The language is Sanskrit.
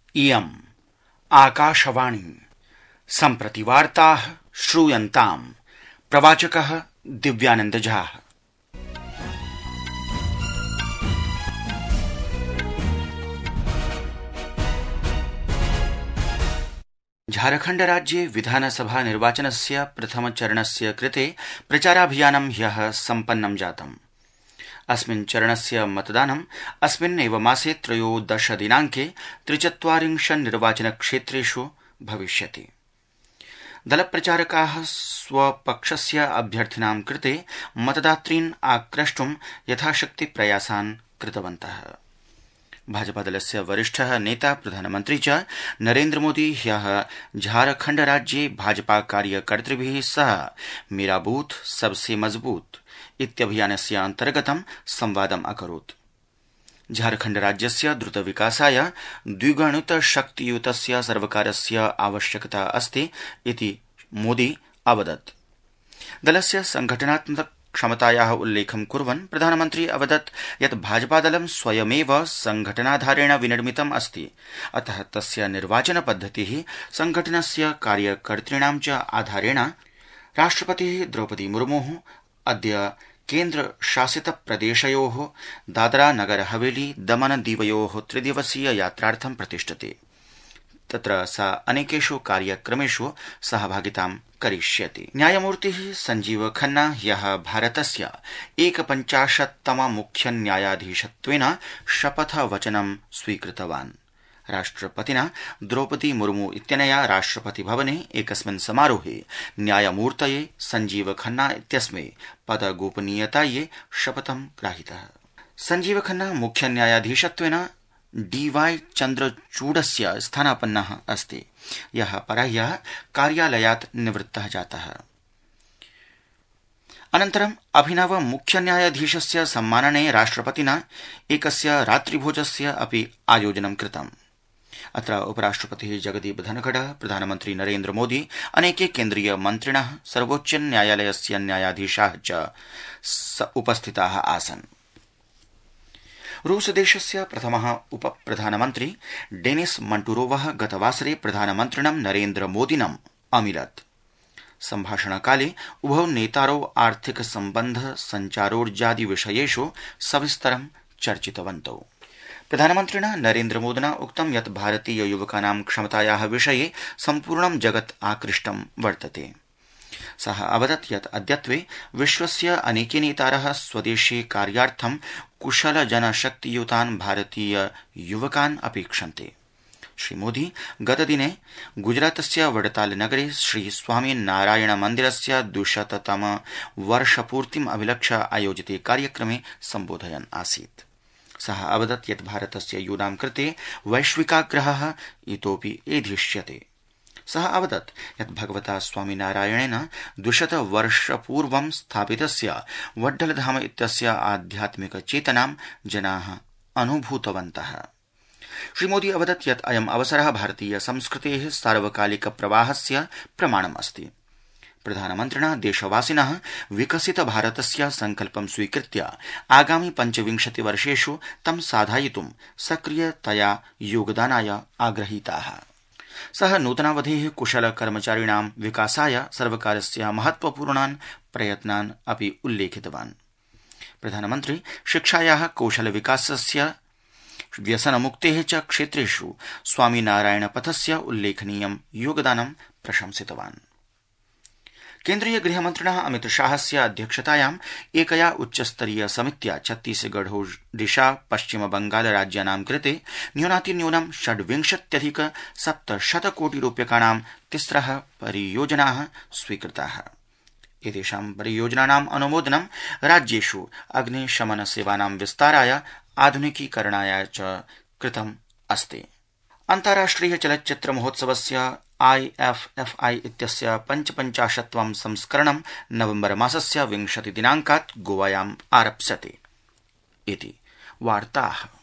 इयम् आकाशवाणी सम्प्रति वार्ताः श्रूयन्ताम्। प्रवाचकः दिव्यानंद झा। झारखण्ड राज्ये विधानसभा निर्वाचनस्य प्रथमचरणस्य कृते प्रचाराभियानं ह्यः सम्पन्नं जातम्। अस्मिन् चरणस्य मतदानम् अस्मिन्नेव मासे 13 दिनाङ्के 43 निर्वाचनक्षेत्रेषु भविष्यति। दलप्रचारकाः स्वपक्षस्य अभ्यर्थिनां कृते मतदातॄन् आक्रष्टुं यथाशक्ति प्रयासान् कृतवन्तः। भाजपादलस्य वरिष्ठः नेता प्रधानमन्त्री च नरेन्द्र मोदी ह्यः झारखण्ड राज्ये भाजपा कार्यकर्तृभिः सह मेरा बूथ सबसे मजबूत इत्यभियानस्य अन्तर्गतं संवादम् अकरोत्। झारखण्ड राज्यस्य द्रुतविकासाय द्विगुणित शक्तियुतस्य सर्वकारस्य आवश्यकता अस्ति इति मोदी अवदत्। दलस्य संघटनात्मक क्षमतायाः उल्लेखं कुर्वन् प्रधानमन्त्री अवदत् यत् भाजपादलं स्वयमेव संघटनाधारेण विनिर्मितम् अस्ति, अतः तस्य निर्वाचनपद्धतिः संघटनस्य कार्यकर्तॄणां च आधारेण। राष्ट्रपतिः द्रौपदी मुर्मुः अद्य केन्द्रशासित प्रदेशयोः दादरा नगर हवेली दमन दीवयोः 3-दिवसीय यात्रार्थं प्रतिष्ठते। तत्र सा अनेकेषु कार्यक्रमेषु सहभागितां करिष्यति। न्यायमूर्तिः संजीव खन्ना ह्यः भारतस्य 51तम मुख्य न्यायाधीशत्वेन शपथवचनं स्वीकृतवान्। राष्ट्रपतिना द्रौपदी मुर्मू इत्यनया राष्ट्रपतिभवने एकस्मिन् समारोहे न्यायमूर्तये संजीव खन्ना इत्यस्मै पदगोपनीयतायै शपथं ग्राहितः। संजीव खन्ना मुख्य न्यायाधीशत्वेन DY चन्द्रचूडस्य स्थानापन्नः अस्ति, यः परह्यः कार्यालयात् निवृत्तः जातः। अनन्तरम् अभिनव मुख्य न्यायाधीशस्य सम्मानने राष्ट्रपतिना एकस्य रात्रिभोजस्य अपि आयोजनं कृतम्। अत्र उपराष्ट्रपतिः जगदीप धनखडः, प्रधानमन्त्री नरेन्द्र मोदी, अनेके केन्द्रीय मन्त्रिणः, सर्वोच्च न्यायालयस्य न्यायाधीशाः च उपस्थिताः आसन्। रूसदेशस्य प्रथमः उपप्रधानमन्त्री डेनिस मन्टुरोवः गतवासरे प्रधानमन्त्रिणं नरेन्द्र मोदिनम् अमिलत्। सम्भाषणकाले उभौ नेतारौ आर्थिक सम्बन्ध सञ्चारोर्जादि विषयेषु सविस्तरं चर्चितवन्तौ। प्रधानमन्त्रिणा नरेन्द्र मोदिना उक्तं यत् भारतीय युवकानां क्षमतायाः विषये सम्पूर्णं जगत् आकृष्टं वर्तते। सः अवदत् यत् अद्यत्वे विश्वस्य अनेके नेतारः स्वदेशे कार्यार्थं कुशलजनशक्तियुतान् भारतीय युवकान् अपेक्षन्ते। श्रीमोदी गतदिने गुजरातस्य वडताल नगरे श्री स्वामिनारायण मन्दिरस्य 200तम वर्षपूर्तिम् अभिलक्ष्य आयोजिते कार्यक्रमे सम्बोधयन् आसीत्। सः अवदत् यत् भारतस्य यूनां कृते वैश्विकाग्रहः इतोपि एधिष्यते। सः अवदत् यत् भगवता स्वामिनारायणेन 200 वर्षपूर्वं स्थापितस्य वड्डलधाम इत्यस्य आध्यात्मिक चेतनां जनाः अनुभूतवन्तः। श्रीमोदी अवदत् यत् अयम् अवसरः भारतीय संस्कृतेः सार्वकालिक प्रवाहस्य प्रमाणम् अस्ति। प्रधानमन्त्रिणा देशवासिनः विकसित भारतस्य संकल्पं स्वीकृत्य आगामि 25 वर्षेषु तं साधयितुं सक्रियतया योगदानाय आग्रहीताः। सः नूतनावधेः कुशल कर्मचारिणां विकासाय सर्वकारस्य महत्वपूर्णान् प्रयत्नान् अपि उल्लेखितवान्। प्रधानमन्त्री शिक्षायाः कौशल विकासस्य व्यसनमुक्तेः च क्षेत्रेषु स्वामिनारायणपथस्य उल्लेखनीयं योगदानं प्रशंसितवान्। केन्द्रीय गृहमन्त्रिणः अमितशाहस्य अध्यक्षतायाम् एकया उच्चस्तरीय समित्या छत्तीसगढ़ ओडिशा पश्चिम बंगाल राज्यानां कृते न्यूनातिन्यूनं 26,700 कोटि रूप्यकाणां 3 परियोजनाः स्वीकृताः। एतेषां परियोजनानाम् अनुमोदनं राज्येषु अग्निशमन सेवानां विस्ताराय आधुनिकीकरणाय च कृतम् अस्ति। अन्ताराष्ट्रिय चलच्चित्र महोत्सवस्य IFFI इत्यस्य 55तमं संस्करणं नवम्बर मासस्य 20 दिनाङ्कात् गोवायाम् आरप्स्यते इति वार्ताः।